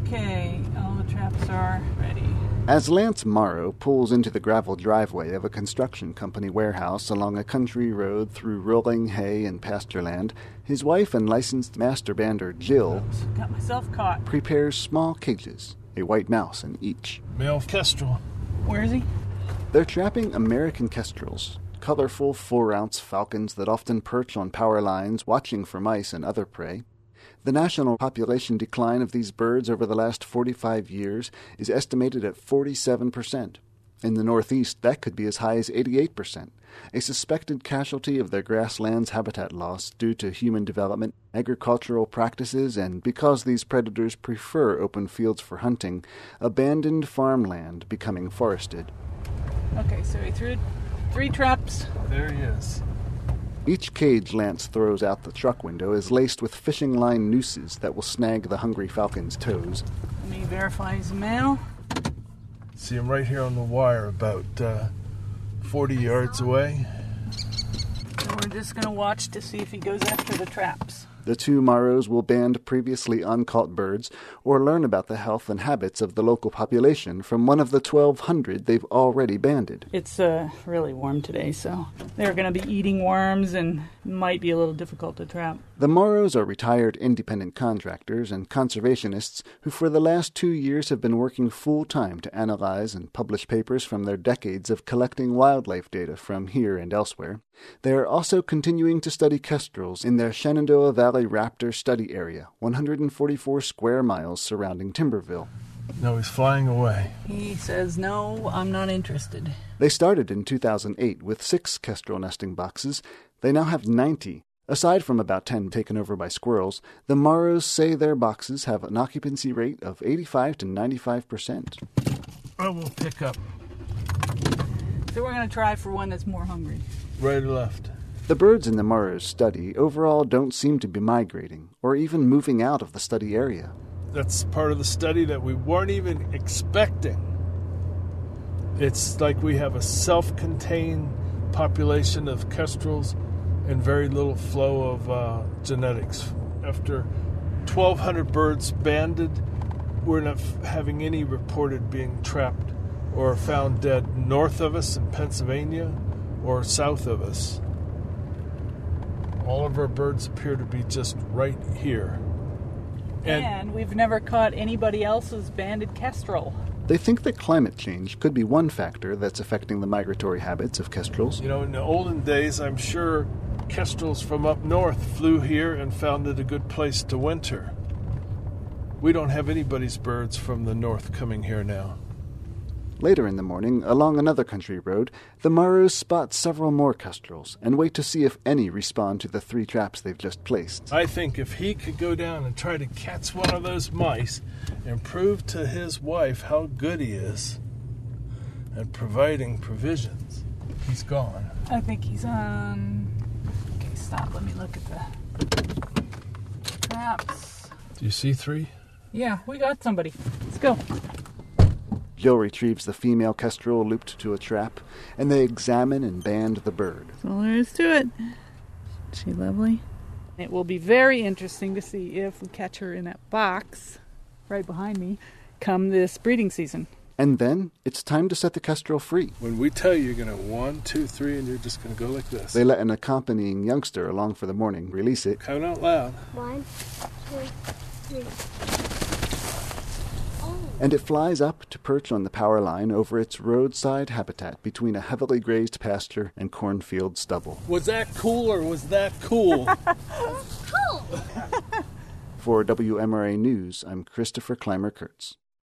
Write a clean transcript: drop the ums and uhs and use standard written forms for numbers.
Okay, all the traps are ready. As Lance Morrow pulls into the gravel driveway of a construction company warehouse along a country road through rolling hay and pasture land, his wife and licensed master bander Jill Got myself caught. prepares small cages, a white mouse in each. Male kestrel. Where is he? They're trapping American kestrels, colorful 4-ounce falcons that often perch on power lines watching for mice and other prey. The national population decline of these birds over the last 45 years is estimated at 47%. In the Northeast, that could be as high as 88%, a suspected casualty of their grasslands habitat loss due to human development, agricultural practices, and because these predators prefer open fields for hunting, abandoned farmland becoming forested. Okay, so he threw 3 traps. There he is. Each cage Lance throws out the truck window is laced with fishing line nooses that will snag the hungry falcon's toes. Let me verify he's a male. See him right here on the wire, about 40 yards away. So we're just going to watch to see if he goes after the traps. The 2 Morrows will band previously uncaught birds or learn about the health and habits of the local population from one of the 1,200 they've already banded. It's really warm today, so they're going to be eating worms and might be a little difficult to trap. The Morrows are retired independent contractors and conservationists who for the last 2 years have been working full-time to analyze and publish papers from their decades of collecting wildlife data from here and elsewhere. They are also continuing to study kestrels in their Shenandoah Valley Raptor Study Area, 144 square miles surrounding Timberville. No, he's flying away. He says, no, I'm not interested. They started in 2008 with 6 kestrel nesting boxes. They now have 90. Aside from about 10 taken over by squirrels, the Morrows say their boxes have an occupancy rate of 85 to 95%. I will pick up. So we're going to try for one that's more hungry. Right or left? The birds in the Morrows' study overall don't seem to be migrating or even moving out of the study area. That's part of the study that we weren't even expecting. It's like we have a self-contained population of kestrels and very little flow of genetics. After 1,200 birds banded, we're not having any reported being trapped or found dead north of us in Pennsylvania or south of us. All of our birds appear to be just right here. And we've never caught anybody else's banded kestrel. They think that climate change could be one factor that's affecting the migratory habits of kestrels. You know, in the olden days, I'm sure kestrels from up north flew here and found it a good place to winter. We don't have anybody's birds from the north coming here now. Later in the morning, along another country road, the Morrows spot several more kestrels and wait to see if any respond to the 3 traps they've just placed. I think if he could go down and try to catch one of those mice and prove to his wife how good he is at providing provisions, he's gone. I think he's on... Okay, stop. Let me look at the traps. Do you see 3? Yeah, we got somebody. Let's go. Jill retrieves the female kestrel looped to a trap, and they examine and band the bird. That's all there is to it. Is she lovely? It will be very interesting to see if we catch her in that box right behind me come this breeding season. And then it's time to set the kestrel free. When we tell you, you're going to 1, 2, 3, and you're just going to go like this. They let an accompanying youngster along for the morning release it. Count out loud. 1, 2, 3. And it flies up to perch on the power line over its roadside habitat between a heavily grazed pasture and cornfield stubble. Was that cool or was that cool? Cool! For WMRA News, I'm Christopher Clymer-Kurtz.